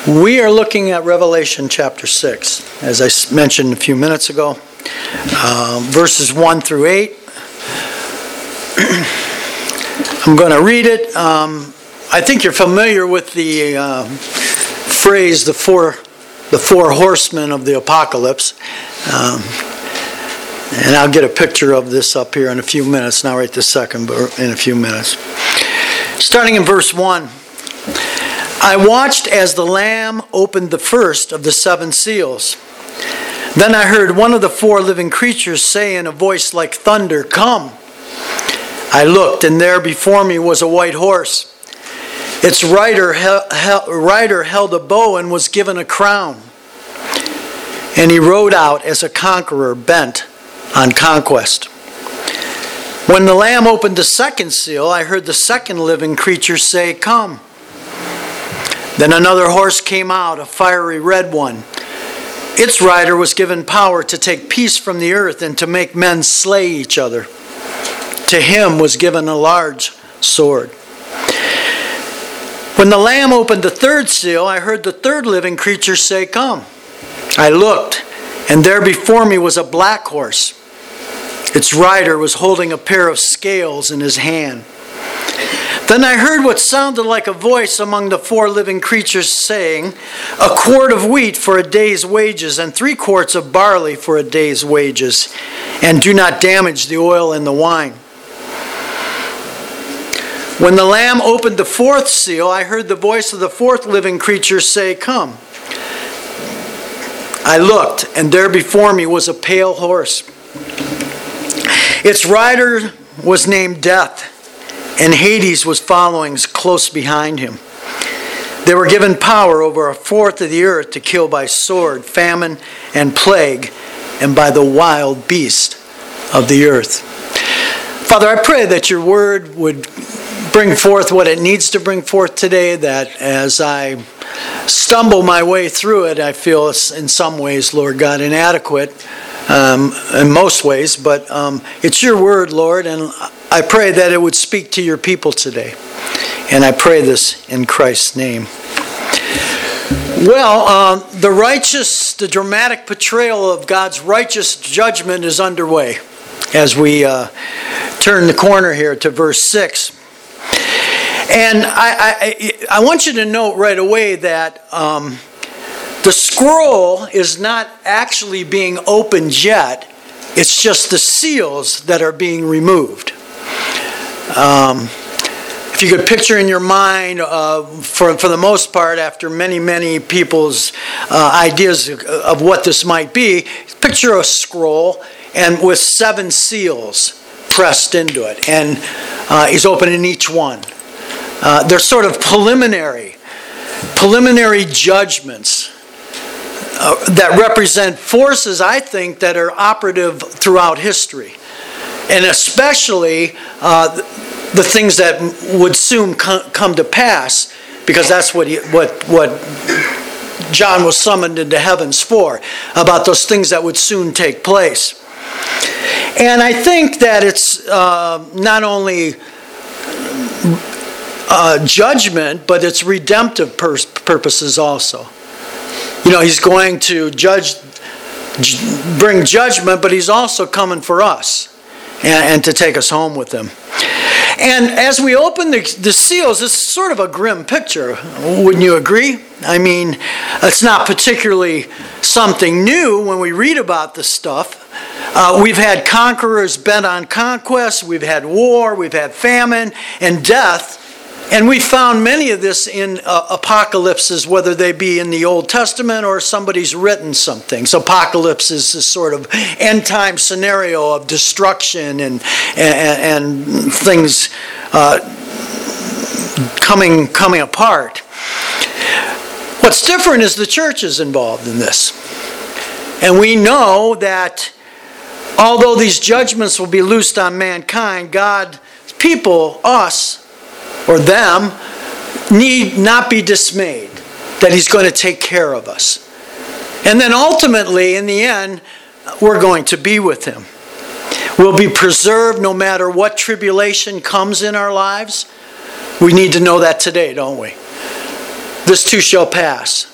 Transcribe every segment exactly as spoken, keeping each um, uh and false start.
We are looking at Revelation chapter six, as I mentioned a few minutes ago, uh, verses one through eight. I'm going to read it. Um, I think you're familiar with the uh, phrase, the four, the four horsemen of the apocalypse. Um, and I'll get a picture of this up here in a few minutes, not right this second, but in a few minutes. Starting in verse one. I watched as the Lamb opened the first of the seven seals. Then I heard one of the four living creatures say in a voice like thunder, "Come." I looked, and there before me was a white horse. Its rider, rider held a bow and was given a crown. And he rode out as a conqueror bent on conquest. When the Lamb opened the second seal, I heard the second living creature say, "Come." Then another horse came out, a fiery red one. Its rider was given power to take peace from the earth and to make men slay each other. To him was given a large sword. When the Lamb opened the third seal, I heard the third living creature say, "Come." I looked, and there before me was a black horse. Its rider was holding a pair of scales in his hand. Then I heard what sounded like a voice among the four living creatures saying, "A quart of wheat for a day's wages, and three quarts of barley for a day's wages, and do not damage the oil and the wine." When the Lamb opened the fourth seal, I heard the voice of the fourth living creature say, "Come." I looked, and there before me was a pale horse. Its rider was named Death, and Hades was following close behind him. They were given power over a fourth of the earth to kill by sword, famine, and plague, and by the wild beast of the earth. Father, I pray that your word would bring forth what it needs to bring forth today, that as I stumble my way through it, I feel in some ways, Lord God, inadequate. Um, in most ways, but um, it's your word, Lord, and I pray that it would speak to your people today. And I pray this in Christ's name. Well, uh, the righteous, the dramatic portrayal of God's righteous judgment is underway as we uh, turn the corner here to verse six. And I, I, I want you to note right away that um, the scroll is not actually being opened yet. It's just the seals that are being removed. Um, if you could picture in your mind, uh, for, for the most part, after many, many people's uh, ideas of what this might be, picture a scroll and with seven seals pressed into it. And uh, he's opening each one. Uh, they're sort of preliminary, preliminary judgments Uh, that represent forces, I think, that are operative throughout history. And especially uh, the things that would soon co- come to pass, because that's what, he, what, what John was summoned into heavens for, about those things that would soon take place. And I think that it's uh, not only uh, judgment, but it's redemptive pur- purposes also. You know, he's going to judge, bring judgment, but he's also coming for us and, and to take us home with him. And as we open the, the seals, it's sort of a grim picture. Wouldn't you agree? I mean, it's not particularly something new when we read about this stuff. Uh, we've had conquerors bent on conquest. We've had war. We've had famine and death. And we found many of this in uh, apocalypses, whether they be in the Old Testament or somebody's written something. So apocalypse is this sort of end-time scenario of destruction and and, and things uh, coming coming apart. What's different is the church is involved in this. And we know that although these judgments will be loosed on mankind, God's people, us, or them, need not be dismayed that he's going to take care of us. And then ultimately, in the end, we're going to be with him. We'll be preserved no matter what tribulation comes in our lives. We need to know that today, don't we? This too shall pass.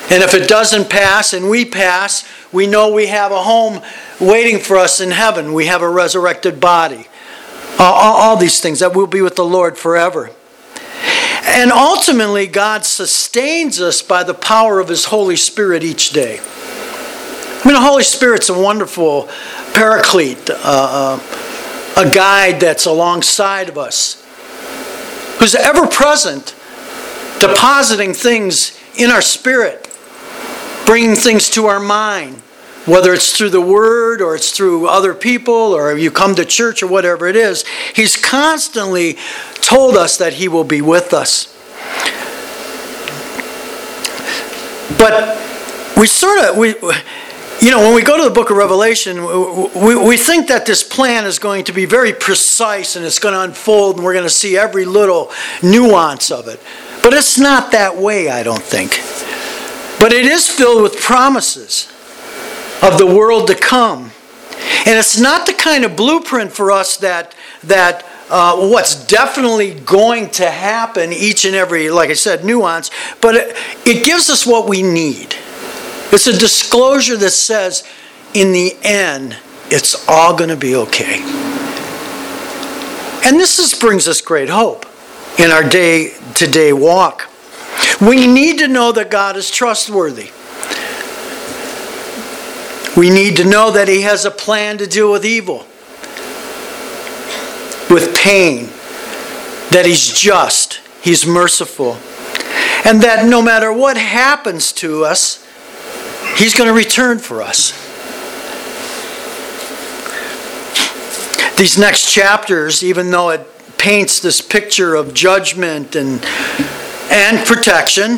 And if it doesn't pass and we pass, we know we have a home waiting for us in heaven. We have a resurrected body. All, all, all these things, that we'll be with the Lord forever. And ultimately, God sustains us by the power of His Holy Spirit each day. I mean, the Holy Spirit's a wonderful paraclete, uh, uh, a guide that's alongside of us, who's ever present, depositing things in our spirit, bringing things to our mind, whether it's through the Word or it's through other people or you come to church or whatever it is. He's constantly told us that He will be with us. But we sort of, we, you know, when we go to the book of Revelation, we, we think that this plan is going to be very precise and it's going to unfold and we're going to see every little nuance of it. But it's not that way, I don't think. But it is filled with promises of the world to come. And it's not the kind of blueprint for us that that uh, what's definitely going to happen, each and every, like I said, nuance, but it, it gives us what we need. It's a disclosure that says, in the end, it's all going to be okay. And this is, brings us great hope in our day-to-day walk. We need to know that God is trustworthy. We need to know that He has a plan to deal with evil, with pain, that He's just, He's merciful, and that no matter what happens to us, He's going to return for us. These next chapters, even though it paints this picture of judgment and and protection,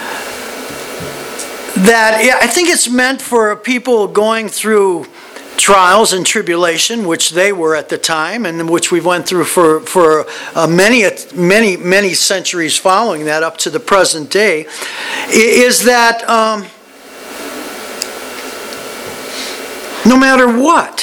that yeah, I think it's meant for people going through trials and tribulation, which they were at the time, and which we went through for for uh, many many many centuries following that up to the present day. Is that um, no matter what,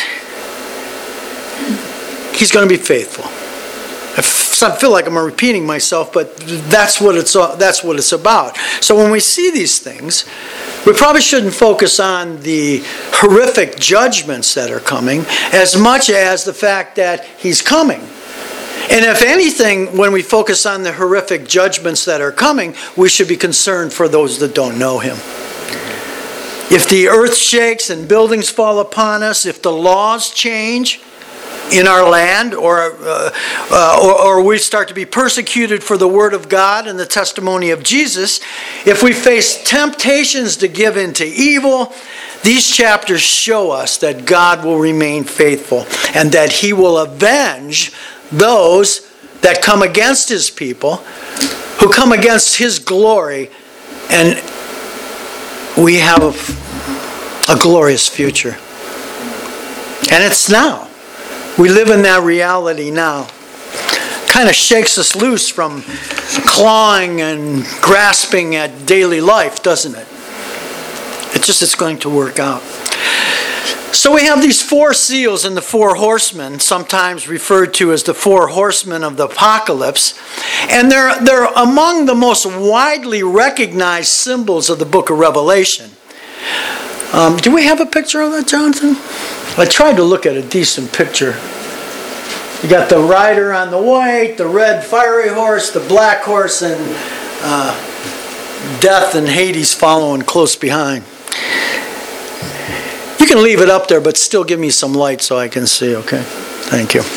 He's going to be faithful. I feel like I'm repeating myself, but that's what it's that's what it's about. So when we see these things, we probably shouldn't focus on the horrific judgments that are coming as much as the fact that He's coming. And if anything, when we focus on the horrific judgments that are coming, we should be concerned for those that don't know Him. If the earth shakes and buildings fall upon us, if the laws change in our land, or, uh, uh, or or we start to be persecuted for the Word of God and the testimony of Jesus, if we face temptations to give in to evil, these chapters show us that God will remain faithful and that He will avenge those that come against His people, who come against His glory, and we have a, a glorious future. And it's now. We live in that reality now. Kind of shakes us loose from clawing and grasping at daily life, doesn't it? It's just, it's going to work out. So we have these four seals and the four horsemen, sometimes referred to as the four horsemen of the apocalypse. And they're, they're among the most widely recognized symbols of the book of Revelation. Um, do we have a picture of that, Jonathan? I tried to look at a decent picture. You got the rider on the white, the red fiery horse, the black horse, and uh, Death and Hades following close behind. You can leave it up there, but still give me some light so I can see, okay? Thank you.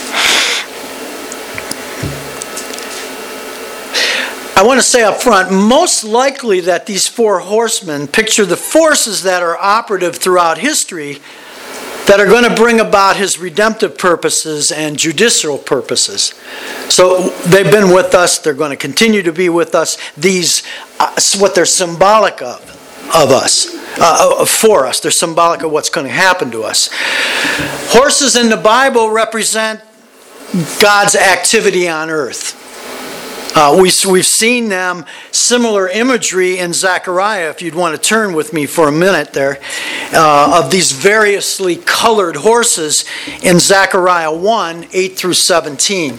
I want to say up front, most likely that these four horsemen picture the forces that are operative throughout history that are going to bring about His redemptive purposes and judicial purposes. So they've been with us. They're going to continue to be with us. These, uh, what they're symbolic of, of us, uh, for us. They're symbolic of what's going to happen to us. Horses in the Bible represent God's activity on earth. Uh, we, we've seen them, similar imagery in Zechariah, if you'd want to turn with me for a minute there, uh, of these variously colored horses in Zechariah one, eight through seventeen.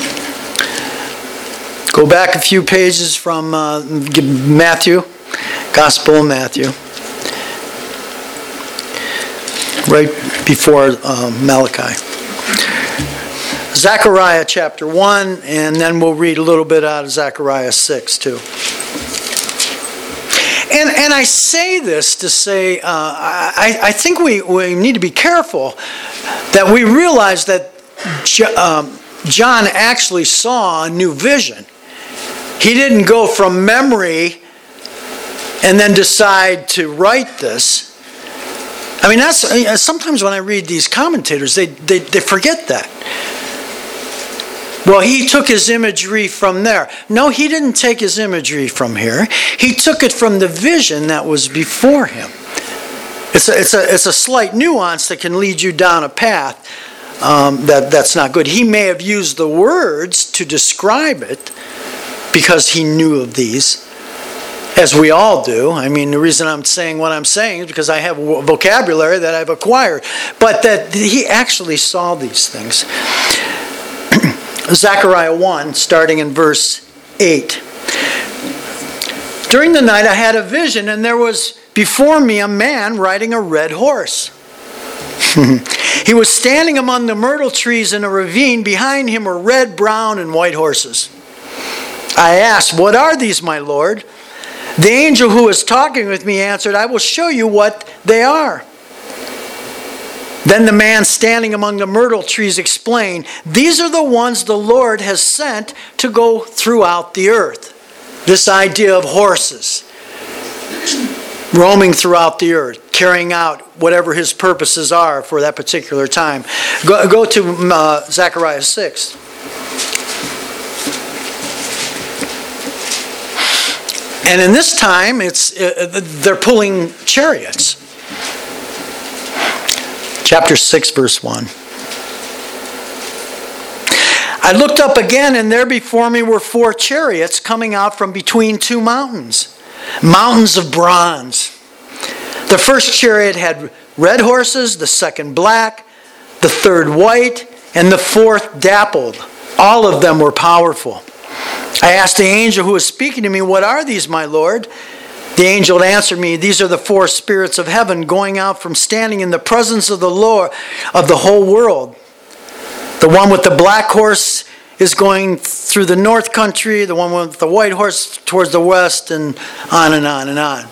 Go back a few pages from uh, Matthew. Gospel of Matthew. Right before uh, Malachi. Zechariah chapter one, and then we'll read a little bit out of Zechariah six too. And and I say this to say, uh, I, I think we, we need to be careful that we realize that um, John actually saw a new vision. He didn't go from memory and then decide to write this. I mean, that's sometimes when I read these commentators, they, they, they forget that. Well, he took his imagery from there. No, he didn't take his imagery from here. He took it from the vision that was before him. It's a, it's a, it's a slight nuance that can lead you down a path um, that, that's not good. He may have used the words to describe it because he knew of these, as we all do. I mean, the reason I'm saying what I'm saying is because I have a vocabulary that I've acquired. But that he actually saw these things. Zechariah one, starting in verse eight. During the night I had a vision, and there was before me a man riding a red horse. He was standing among the myrtle trees in a ravine. Behind him were red, brown, and white horses. I asked, "What are these, my Lord?" The angel who was talking with me answered, "I will show you what they are." Then the man standing among the myrtle trees explained, "These are the ones the Lord has sent to go throughout the earth." This idea of horses roaming throughout the earth, carrying out whatever his purposes are for that particular time. Go, go to uh, Zechariah six. And in this time, it's uh, they're pulling chariots. Chapter six, verse one. I looked up again, and there before me were four chariots coming out from between two mountains, mountains of bronze. The first chariot had red horses, the second black, the third white, and the fourth dappled. All of them were powerful. I asked the angel who was speaking to me, "What are these, my Lord?" The angel answered me, "These are the four spirits of heaven going out from standing in the presence of the Lord of the whole world. The one with the black horse is going through the north country, the one with the white horse towards the west, and on and on and on."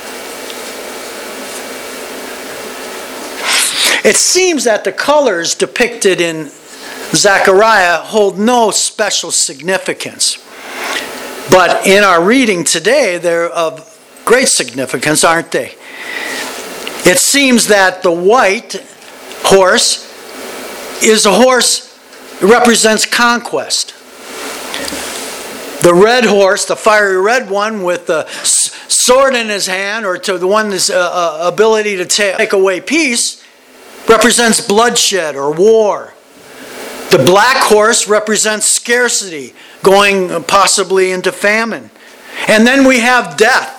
It seems that the colors depicted in Zechariah hold no special significance. But in our reading today, they're of great significance, aren't they? It seems that the white horse is a horse that represents conquest. The red horse, the fiery red one with the sword in his hand, or to the one's uh, ability to take away peace, represents bloodshed or war. The black horse represents scarcity, going possibly into famine. And then we have death,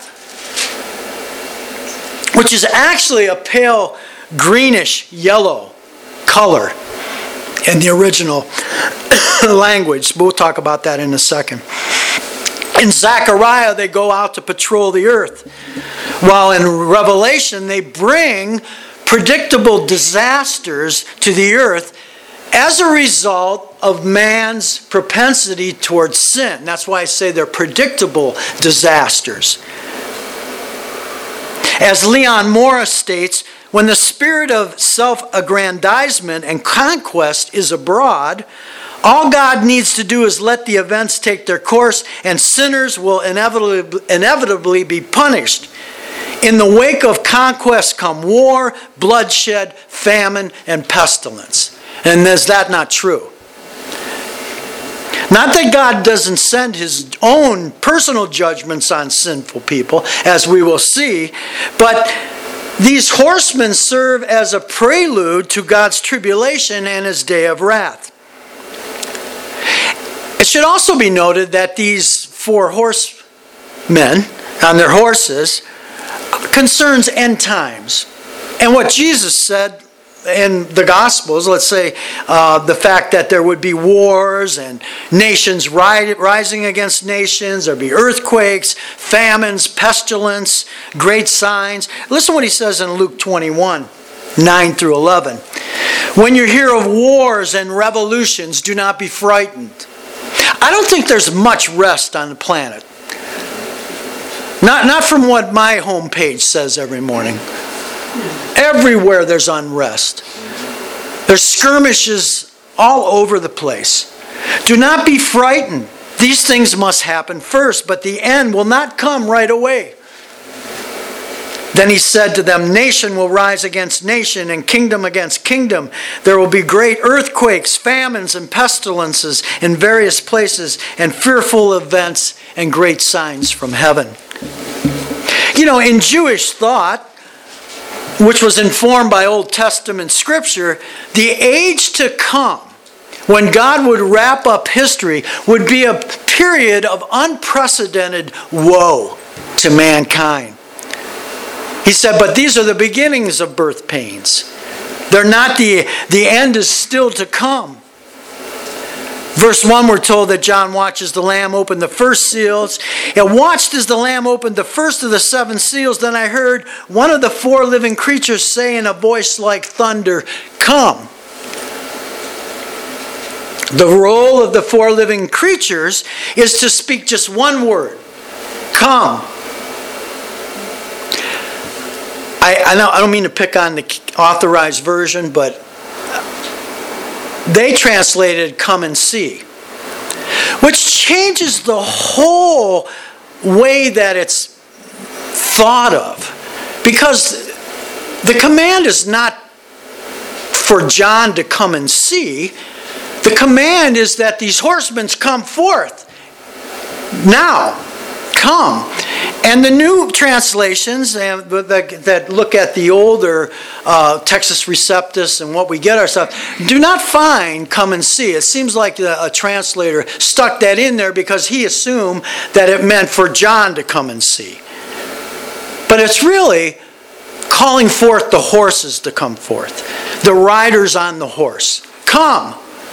which is actually a pale greenish yellow color in the original language. We'll talk about that in a second. In Zechariah, they go out to patrol the earth, while in Revelation, they bring predictable disasters to the earth as a result of man's propensity towards sin. That's why I say they're predictable disasters. As Leon Morris states, when the spirit of self-aggrandizement and conquest is abroad, all God needs to do is let the events take their course, and sinners will inevitably, inevitably be punished. In the wake of conquest come war, bloodshed, famine, and pestilence. And is that not true? Not that God doesn't send his own personal judgments on sinful people, as we will see, but these horsemen serve as a prelude to God's tribulation and his day of wrath. It should also be noted that these four horsemen on their horses concerns end times. And what Jesus said in the Gospels, let's say uh, the fact that there would be wars and nations ri- rising against nations, there'd be earthquakes, famines, pestilence, great signs. Listen to what he says in Luke twenty-one, nine through eleven. When you hear of wars and revolutions, do not be frightened. I don't think there's much rest on the planet. Not, not from what my homepage says every morning. Everywhere there's unrest. There's skirmishes all over the place. Do not be frightened. These things must happen first, but the end will not come right away. Then he said to them, nation will rise against nation and kingdom against kingdom. There will be great earthquakes, famines, and pestilences in various places, and fearful events and great signs from heaven. You know, in Jewish thought, which was informed by Old Testament scripture, the age to come, when God would wrap up history, would be a period of unprecedented woe to mankind. He said, but these are the beginnings of birth pains. They're not the, the end is still to come. Verse one, we're told that John watches the Lamb open the first seals. And watched as the Lamb opened the first of the seven seals. Then I heard one of the four living creatures say in a voice like thunder, come. The role of the four living creatures is to speak just one word, come. I, I, know, I don't mean to pick on the authorized version, but they translated come and see, which changes the whole way that it's thought of. Because the command is not for John to come and see. The command is that these horsemen come forth. Now, come. And the new translations that look at the older uh, Textus Receptus and what we get ourselves do not find come and see. It seems like a, a translator stuck that in there because he assumed that it meant for John to come and see. But it's really calling forth the horses to come forth. The riders on the horse. Come.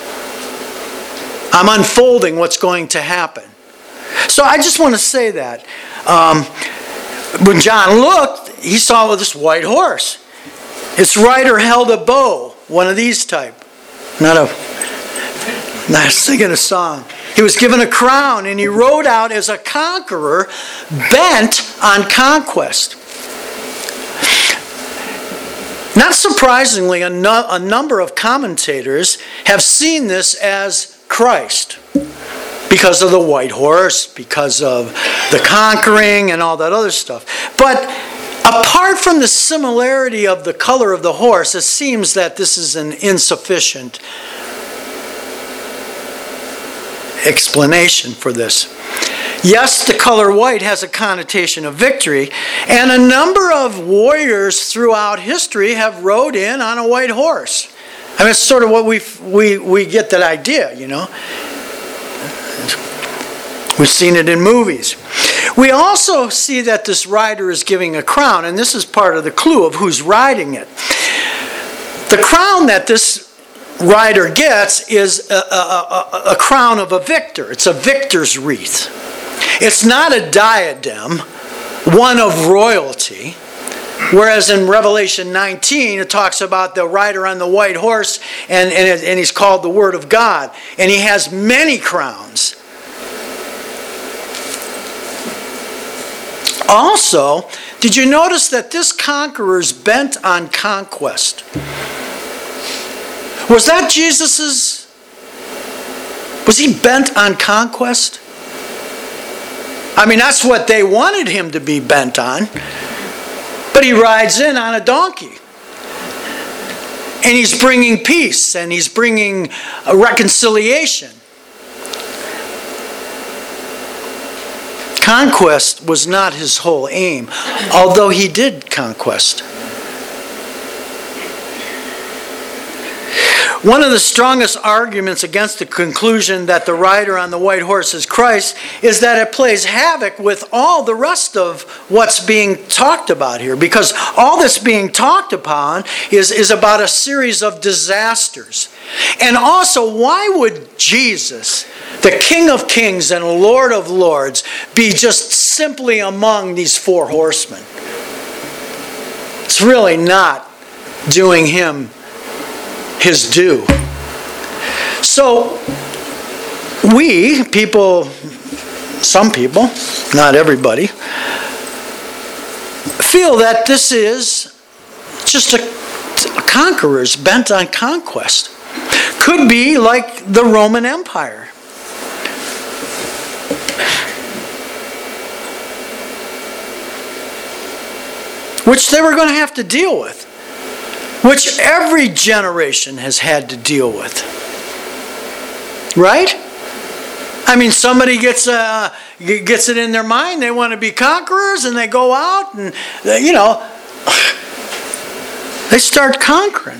I'm unfolding what's going to happen. So I just want to say that. Um, when John looked, he saw this white horse. Its rider held a bow, one of these type. Not a, not singing a song. He was given a crown, and he rode out as a conqueror, bent on conquest. Not surprisingly, a, no, a number of commentators have seen this as Christ. Because of the white horse, because of the conquering and all that other stuff. But apart from the similarity of the color of the horse, it seems that this is an insufficient explanation for this. Yes, the color white has a connotation of victory, and a number of warriors throughout history have rode in on a white horse. I mean, it's sort of what we we we get that idea, you know. We've seen it in movies. We also see that this rider is giving a crown, and this is part of the clue of who's riding it. The crown that this rider gets is a, a, a, a crown of a victor. It's a victor's wreath. It's not a diadem, one of royalty. Whereas in Revelation nineteen, it talks about the rider on the white horse, and, and, it, and he's called the Word of God. And he has many crowns. Also, did you notice that this conqueror is bent on conquest? Was that Jesus's? Was he bent on conquest? I mean, that's what they wanted him to be bent on. But he rides in on a donkey. And he's bringing peace, and he's bringing a reconciliation. Conquest was not his whole aim, although he did conquest. One of the strongest arguments against the conclusion that the rider on the white horse is Christ is that it plays havoc with all the rest of what's being talked about here. Because all that's being talked upon is, is about a series of disasters. And also, why would Jesus, the King of Kings and Lord of Lords, be just simply among these four horsemen? It's really not doing him his due. So we, people, some people, not everybody, feel that this is just a, a conquerors bent on conquest. Could be like the Roman Empire. Which they were going to have to deal with. Which every generation has had to deal with. Right? I mean, somebody gets uh, gets it in their mind, they want to be conquerors, and they go out and, you know, they start conquering.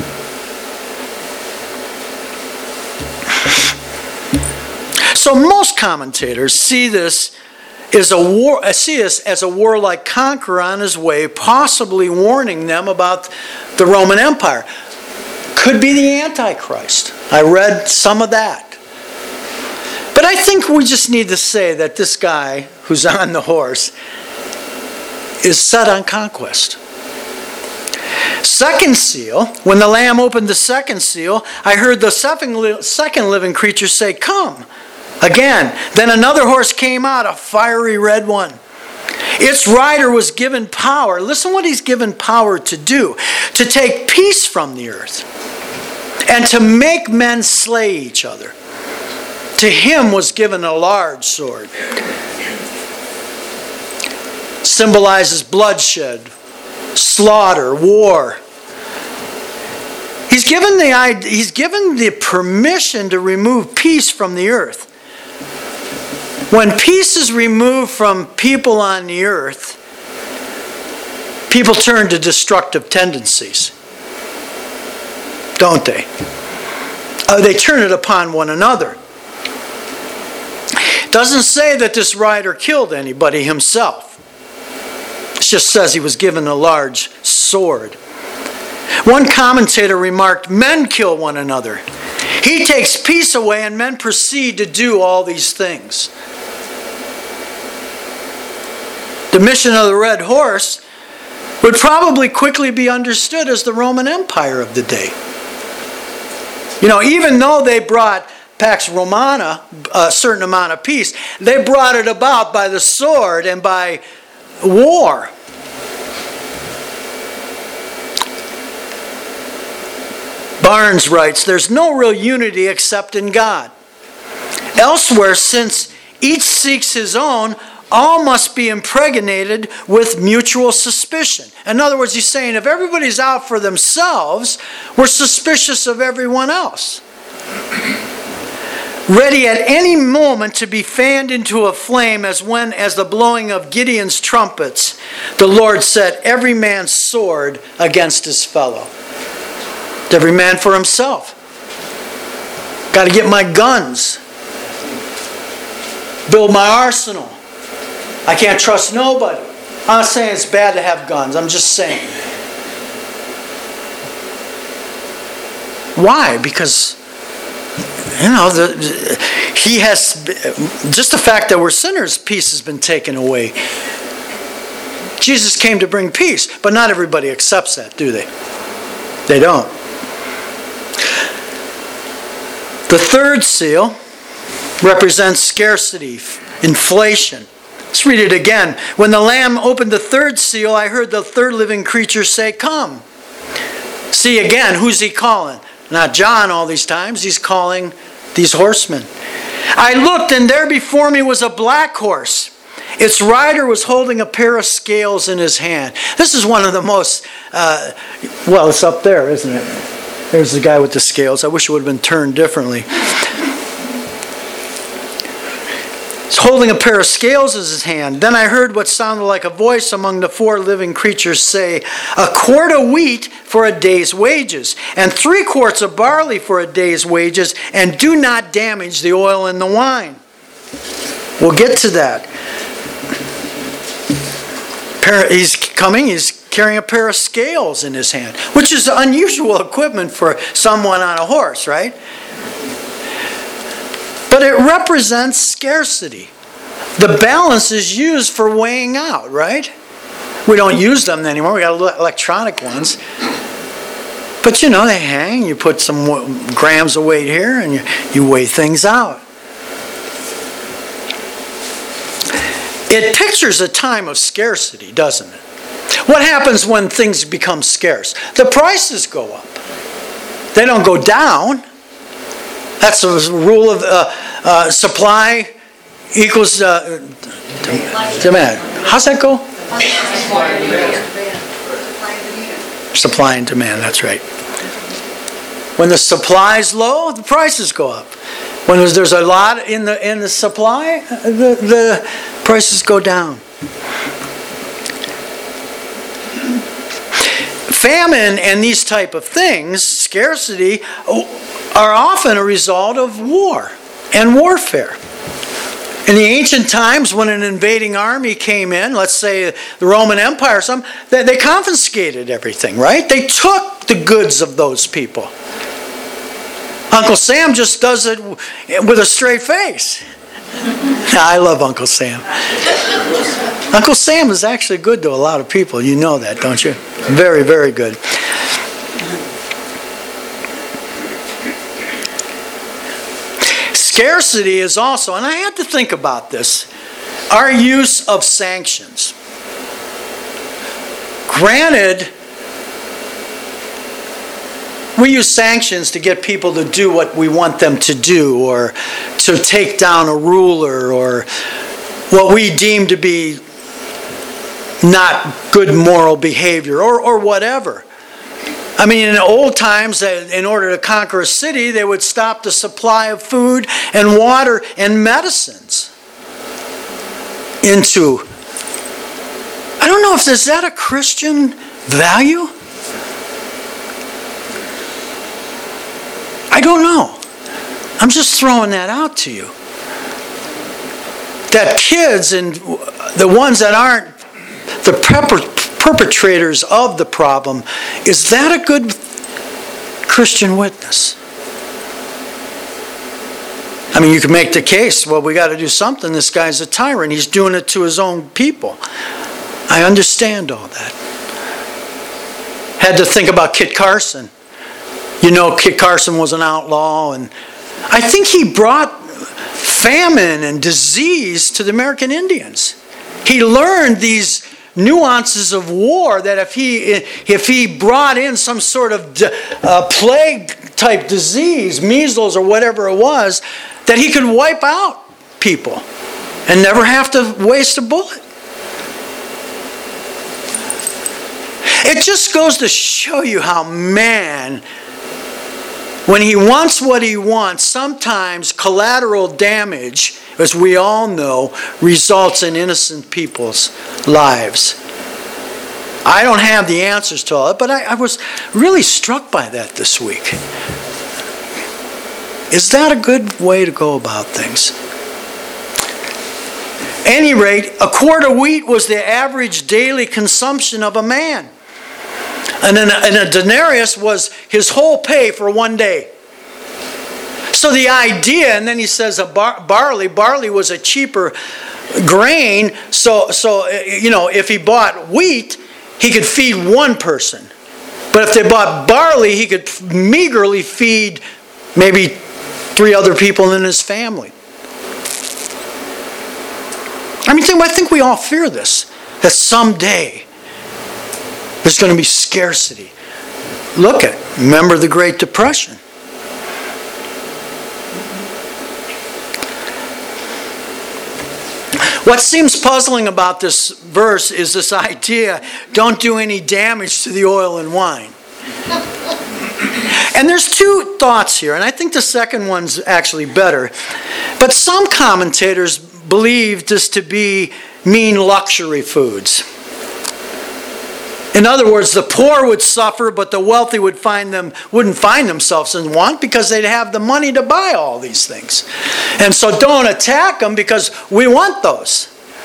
So most commentators see this is a war. See this as a warlike conqueror on his way, possibly warning them about the Roman Empire. Could be the Antichrist. I read some of that. But I think we just need to say that this guy who's on the horse is set on conquest. Second seal, when the Lamb opened the second seal, I heard the second living creature say, "Come." Again, then another horse came out, a fiery red one. Its rider was given power. Listen what he's given power to do. To take peace from the earth. And to make men slay each other. To him was given a large sword. Symbolizes bloodshed, slaughter, war. He's given the, he's given the permission to remove peace from the earth. When peace is removed from people on the earth, people turn to destructive tendencies. Don't they? Uh, they turn it upon one another. It doesn't say that this rider killed anybody himself. It just says he was given a large sword. One commentator remarked, "Men kill one another. He takes peace away and men proceed to do all these things." The mission of the red horse would probably quickly be understood as the Roman Empire of the day. You know, even though they brought Pax Romana, a certain amount of peace, they brought it about by the sword and by war. Barnes writes, "There's no real unity except in God. Elsewhere, since each seeks his own, all must be impregnated with mutual suspicion." In other words, he's saying if everybody's out for themselves, we're suspicious of everyone else. Ready at any moment to be fanned into a flame, as when, as the blowing of Gideon's trumpets, the Lord set every man's sword against his fellow. Every man for himself. Got to get my guns. Build my arsenal. I can't trust nobody. I'm not saying it's bad to have guns. I'm just saying. Why? Because, you know, the, he has, just the fact that we're sinners, peace has been taken away. Jesus came to bring peace, but not everybody accepts that, do they? They don't. The third seal represents scarcity, inflation. Let's read it again. When the Lamb opened the third seal, I heard the third living creature say, "Come." See again, who's he calling? Not John all these times. He's calling these horsemen. I looked, and there before me was a black horse. Its rider was holding a pair of scales in his hand. This is one of the most, uh, well, it's up there, isn't it? There's the guy with the scales. I wish it would have been turned differently. It's holding a pair of scales in his hand. Then I heard what sounded like a voice among the four living creatures say, "A quart of wheat for a day's wages, and three quarts of barley for a day's wages, and do not damage the oil and the wine." We'll get to that. He's coming, he's carrying a pair of scales in his hand, which is unusual equipment for someone on a horse, right? But it represents scarcity. The balance is used for weighing out, right? We don't use them anymore. We got electronic ones. But you know, they hang. You put some grams of weight here and you, you weigh things out. It pictures a time of scarcity, doesn't it? What happens when things become scarce? The prices go up. They don't go down. That's the rule of uh, uh, supply equals uh, demand. How's that go? Supply and demand, that's right. When the supply is low, the prices go up. When there's, there's a lot in the in the supply, the, the prices go down. Famine and these type of things, scarcity, are often a result of war and warfare. In the ancient times, when an invading army came in, let's say the Roman Empire or something, they, they confiscated everything, right? They took the goods of those people. Uncle Sam just does it with a straight face. I love Uncle Sam. Uncle Sam is actually good to a lot of people. You know that, don't you? Very, very good. Scarcity is also, and I had to think about this, our use of sanctions. Granted, we use sanctions to get people to do what we want them to do, or to take down a ruler, or what we deem to be not good moral behavior, or, or whatever. I mean, in the old times, in order to conquer a city, they would stop the supply of food and water and medicines into. I don't know if is that a Christian value? I don't know. I'm just throwing that out to you. That kids and the ones that aren't the perpetrators of the problem, is that a good Christian witness? I mean, you can make the case, well, we got to do something. This guy's a tyrant. He's doing it to his own people. I understand all that. Had to think about Kit Carson. You know, Kit Carson was an outlaw, and I think he brought famine and disease to the American Indians. He learned these nuances of war, that if he if he brought in some sort of uh, plague type disease, measles or whatever it was, that he could wipe out people and never have to waste a bullet. It just goes to show you how man, when he wants what he wants, sometimes collateral damage, as we all know, results in innocent people's lives. I don't have the answers to all that, but I, I was really struck by that this week. Is that a good way to go about things? At any rate, a quart of wheat was the average daily consumption of a man. And a, and a denarius was his whole pay for one day. So the idea, and then he says a bar, barley, barley was a cheaper grain, so, so you know, if he bought wheat, he could feed one person. But if they bought barley, he could meagerly feed maybe three other people in his family. I mean, I think we all fear this, that someday there's going to be scarcity. Look at, remember the Great Depression. What seems puzzling about this verse is this idea, don't do any damage to the oil and wine. And there's two thoughts here, and I think the second one's actually better. But some commentators believed this to be mean luxury foods. In other words, the poor would suffer, but the wealthy would find them, wouldn't find themselves in want because they'd have the money to buy all these things. And so don't attack them because we want those.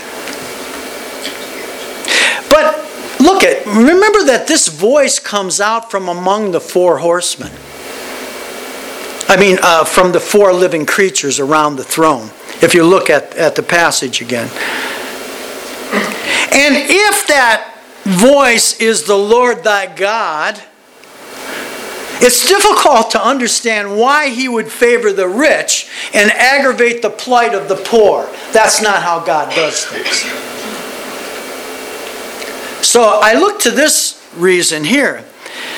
But look at, remember that this voice comes out from among the four horsemen. I mean, uh, from the four living creatures around the throne. If you look at, at the passage again. And if that voice is the Lord thy God, it's difficult to understand why he would favor the rich and aggravate the plight of the poor. That's not how God does things. So I look to this reason here,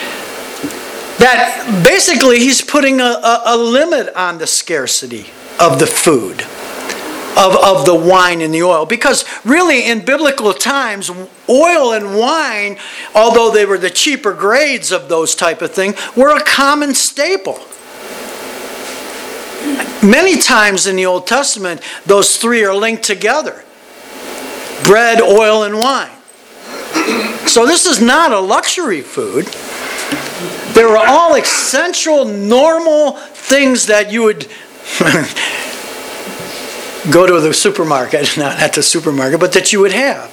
that basically he's putting a, a, a limit on the scarcity of the food, of, of the wine and the oil. Because really in biblical times, oil and wine, although they were the cheaper grades of those type of thing, were a common staple. Many times in the Old Testament, those three are linked together. Bread, oil, and wine. So this is not a luxury food. They were all essential, normal things that you would go to the supermarket, not at the supermarket, but that you would have.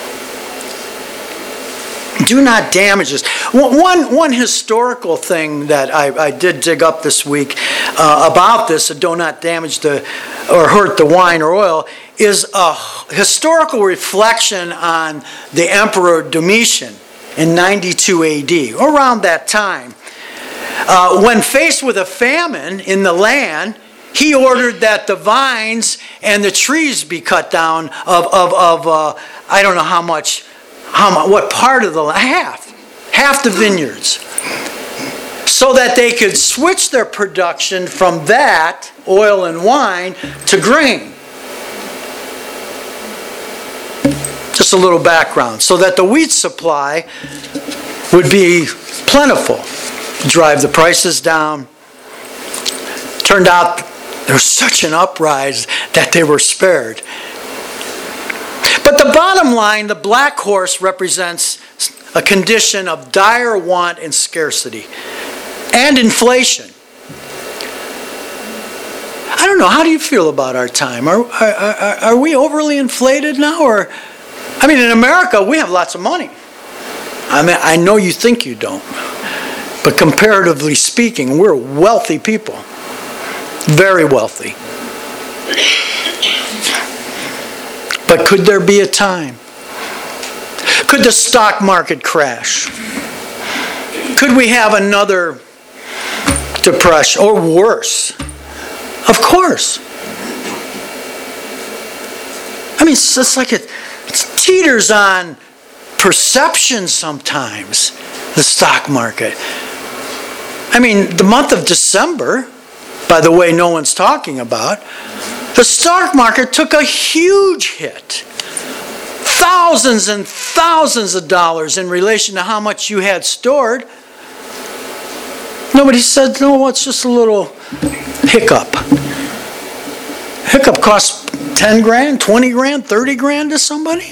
Do not damage this. One, one historical thing that I, I did dig up this week uh, about this, do not damage the or hurt the wine or oil, is a historical reflection on the Emperor Domitian in ninety-two A D, around that time. Uh, when faced with a famine in the land, he ordered that the vines and the trees be cut down of, of, of uh, I don't know how much, how much, what part of the land, half, half the vineyards, so that they could switch their production from that, oil and wine, to grain. Just a little background, so that the wheat supply would be plentiful, drive the prices down. Turned out there was such an uprise that they were spared. But the bottom line, the black horse represents a condition of dire want and scarcity and inflation. I don't know, how do you feel about our time? Are, are, are, are we overly inflated now? Or, I mean, in America, we have lots of money. I mean, I know you think you don't. But comparatively speaking, we're wealthy people. Very wealthy. But could there be a time? Could the stock market crash? Could we have another depression or worse? Of course. I mean, it's just like it, it teeters on perception sometimes, the stock market. I mean, the month of December, by the way, no one's talking about, the stock market took a huge hit. Thousands and thousands of dollars in relation to how much you had stored. Nobody said, no, it's just a little hiccup. Hiccup costs ten grand, twenty grand, thirty grand to somebody.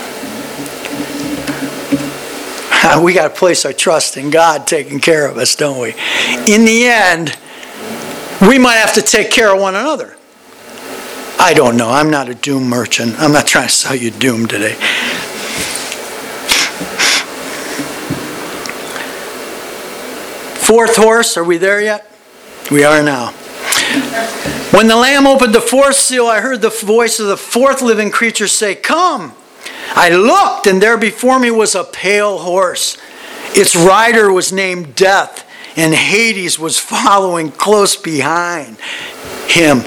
We got to place our trust in God taking care of us, don't we? In the end, we might have to take care of one another. I don't know. I'm not a doom merchant. I'm not trying to sell you doom today. Fourth horse, are we there yet? We are now. When the Lamb opened the fourth seal, I heard the voice of the fourth living creature say, "Come." I looked, and there before me was a pale horse. Its rider was named Death, and Hades was following close behind him.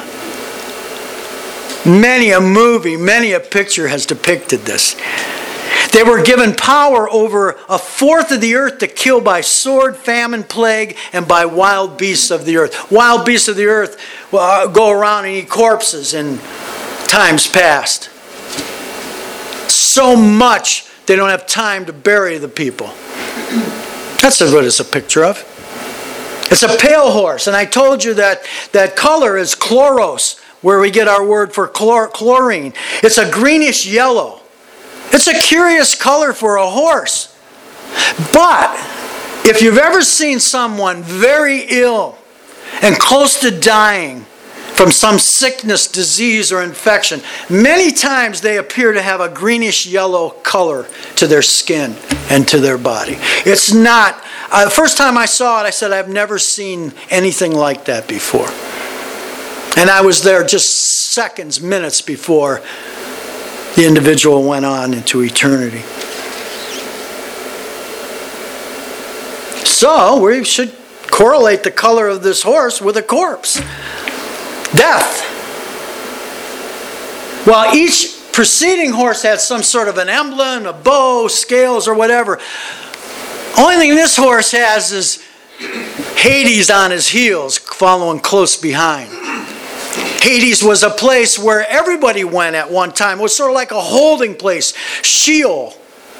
Many a movie, many a picture has depicted this. They were given power over a fourth of the earth to kill by sword, famine, plague, and by wild beasts of the earth. Wild beasts of the earth uh, go around and eat corpses in times past. So much they don't have time to bury the people. That's what it's a picture of. It's a pale horse, and I told you that that color is chloros, where we get our word for chlor- chlorine. It's a greenish yellow. It's a curious color for a horse. But if you've ever seen someone very ill and close to dying from some sickness, disease, or infection, many times they appear to have a greenish yellow color to their skin and to their body. It's not, uh, the first time I saw it, I said, I've never seen anything like that before. And I was there just seconds, minutes before the individual went on into eternity. So we should correlate the color of this horse with a corpse. Death. While each preceding horse had some sort of an emblem, a bow, scales, or whatever, only thing this horse has is Hades on his heels, following close behind. Hades was a place where everybody went at one time. It was sort of like a holding place, Sheol.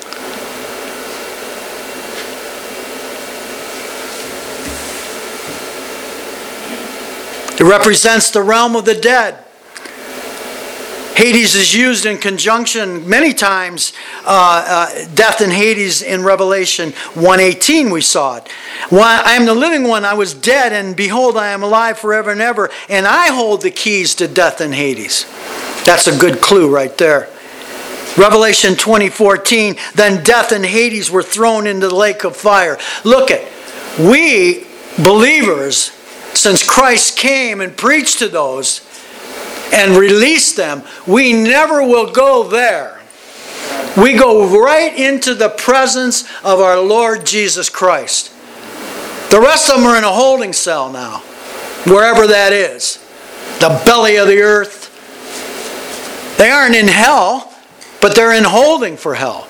It represents the realm of the dead. Hades is used in conjunction many times. Uh, uh, death in Hades in Revelation one eighteen we saw it. I am the living one, I was dead, and behold, I am alive forever and ever, and I hold the keys to death and Hades. That's a good clue right there. Revelation twenty fourteen, then death and Hades were thrown into the lake of fire. Look it, we believers, since Christ came and preached to those and released them, we never will go there. We go right into the presence of our Lord Jesus Christ. The rest of them are in a holding cell now, wherever that is. The belly of the earth. They aren't in hell, but they're in holding for hell.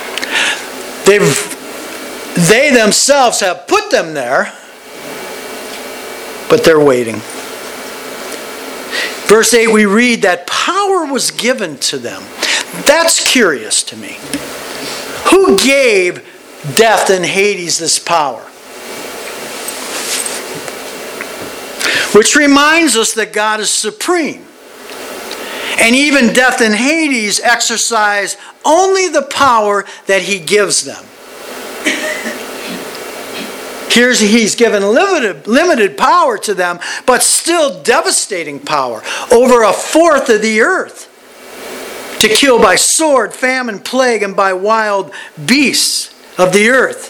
They've, they themselves have put them there, but they're waiting. Verse eight, we read that power was given to them. That's curious to me. Who gave death and Hades this power? Which reminds us that God is supreme. And even death and Hades exercise only the power that He gives them. Here's, he's given limited, limited power to them, but still devastating power over a fourth of the earth to kill by sword, famine, plague, and by wild beasts of the earth.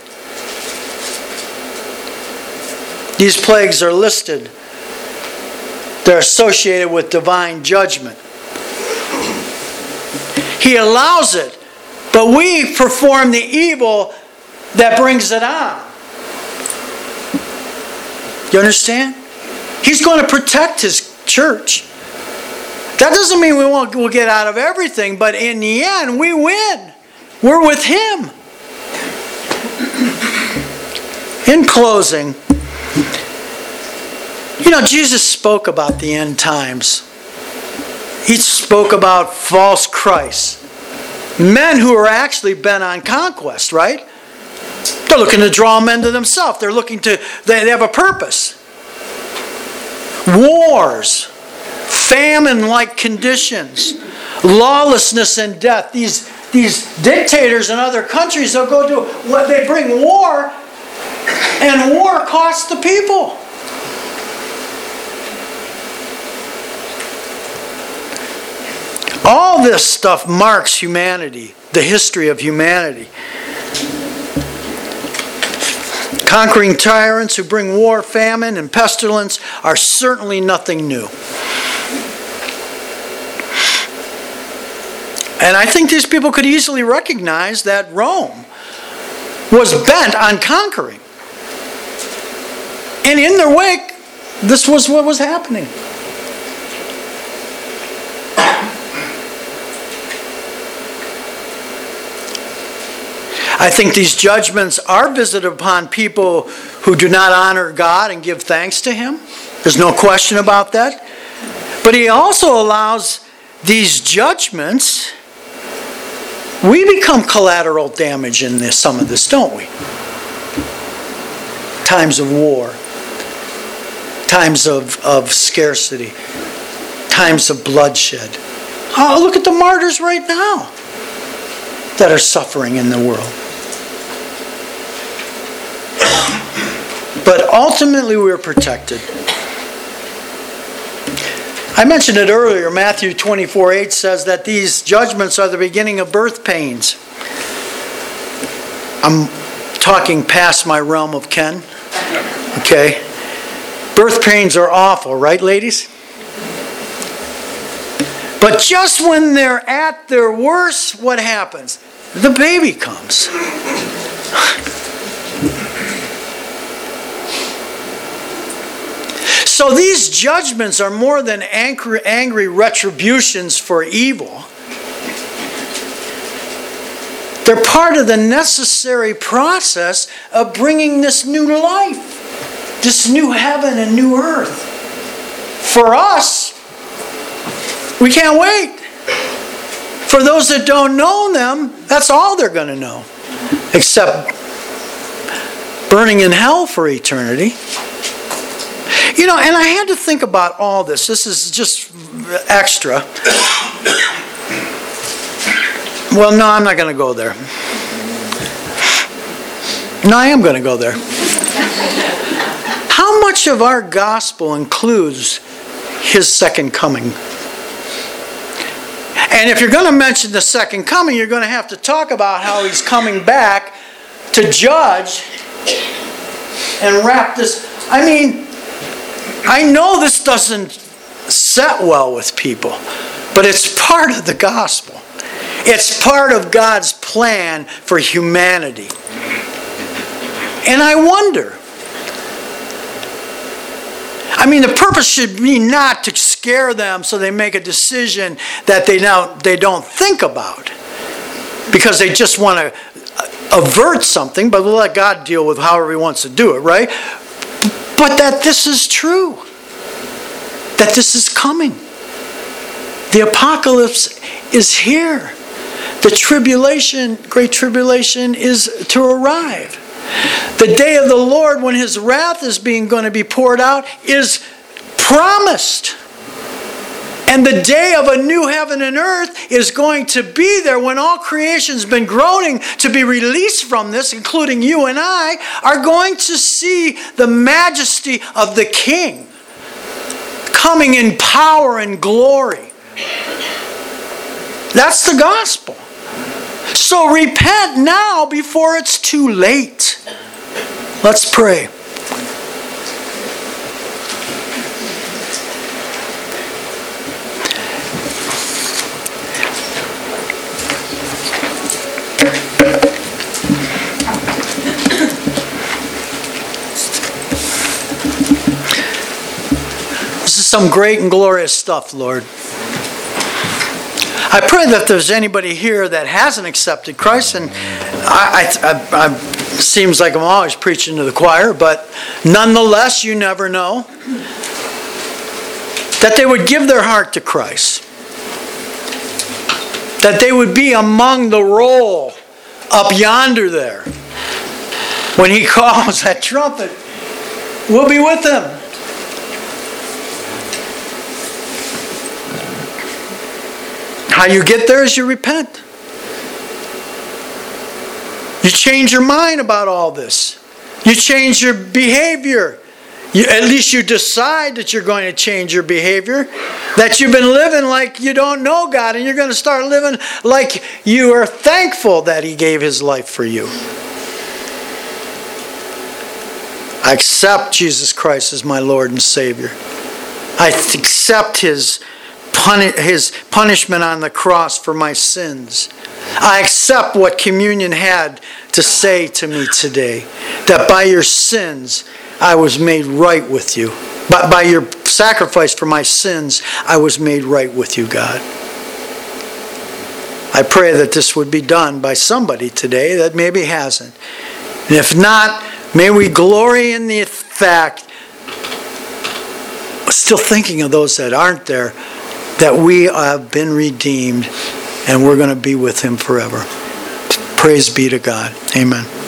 These plagues are listed. They're associated with divine judgment. He allows it, but we perform the evil that brings it on. You understand? He's going to protect His church. That doesn't mean we won't we'll get out of everything, but in the end, we win. We're with Him. In closing, you know, Jesus spoke about the end times. He spoke about false Christs. Men who are actually bent on conquest, right? They're looking to draw men to themselves. They're looking to, they have a purpose. Wars, famine-like conditions, lawlessness and death. These, these dictators in other countries, they'll go do what they bring war, and war costs the people. All this stuff marks humanity, the history of humanity. Conquering tyrants who bring war, famine, and pestilence are certainly nothing new. And I think these people could easily recognize that Rome was bent on conquering. And in their wake, this was what was happening. I think these judgments are visited upon people who do not honor God and give thanks to Him. There's no question about that. But He also allows these judgments. We become collateral damage in this, some of this, don't we? Times of war. Times of, of scarcity. times of bloodshed. Oh, look at the martyrs right now that are suffering in the world. But ultimately we're protected. I mentioned it earlier. Matthew twenty-four eight says that these judgments are the beginning of birth pains. I'm talking past my realm of Ken. Okay? Birth pains are awful, right, ladies? But just when they're at their worst, what happens? The baby comes. So these judgments are more than angry, angry retributions for evil. They're part of the necessary process of bringing this new life, this new heaven and new earth. For us, we can't wait. For those that don't know them, that's all they're going to know, except burning in hell for eternity. You know, and I had to think about all this. This is just extra. Well, no, I'm not going to go there. No, I am going to go there. How much of our gospel includes His second coming? And if you're going to mention the second coming, you're going to have to talk about how He's coming back to judge and wrap this. I mean, I know this doesn't set well with people, but it's part of the gospel. It's part of God's plan for humanity. And I wonder, I mean, the purpose should be not to scare them so they make a decision that they now they don't think about, because they just want to avert something, but we'll let God deal with however He wants to do it, right? But that this is true. That this is coming. The apocalypse is here. The tribulation, great tribulation, is to arrive. The day of the Lord, when His wrath is being going to be poured out, is promised. And the day of a new heaven and earth is going to be there when all creation's been groaning to be released from this, including you and I, are going to see the majesty of the King coming in power and glory. That's the gospel. So repent now before it's too late. Let's pray. This is some great and glorious stuff, Lord. I pray that there's anybody here that hasn't accepted Christ, and I, I, I, I seems like I'm always preaching to the choir, but nonetheless, you never know, that they would give their heart to Christ, that they would be among the roll up yonder there. When He calls that trumpet, we'll be with Him. How you get there is you repent. You change your mind about all this. You change your behavior. You, at least you decide that you're going to change your behavior. That you've been living like you don't know God, and you're going to start living like you are thankful that He gave His life for you. I accept Jesus Christ as my Lord and Savior. I accept His His punishment on the cross for my sins. I accept what communion had to say to me today. That by your sins, I was made right with you. But by your sacrifice for my sins, I was made right with you, God. I pray that this would be done by somebody today that maybe hasn't. And if not, may we glory in the fact, still thinking of those that aren't there, that we have been redeemed and we're going to be with Him forever. Praise be to God. Amen.